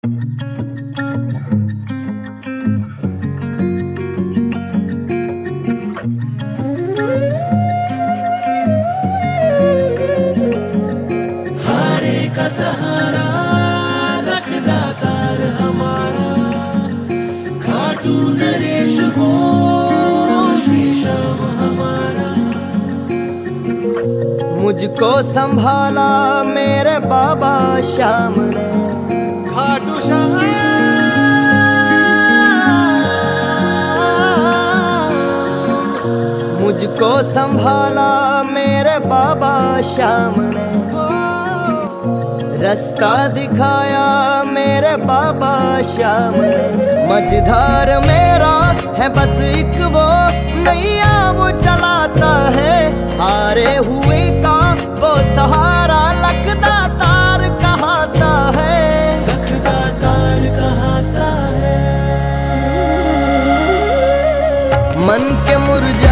हारे का सहारा रखदा तार हमारा, खाटू नरेश हो श्री श्याम हमारा। मुझको संभाला मेरे बाबा श्याम ने, खाटू श्याम मुझको संभाला मेरे बाबा श्याम ने, रास्ता दिखाया मेरे बाबा श्याम ने। मझधार मेरा है बस एक वो नैया वो चलाता है, हारे हुए का वो सहारा लखदा तार कहाता है, लखदा तार कहाता है। मन के मुरझे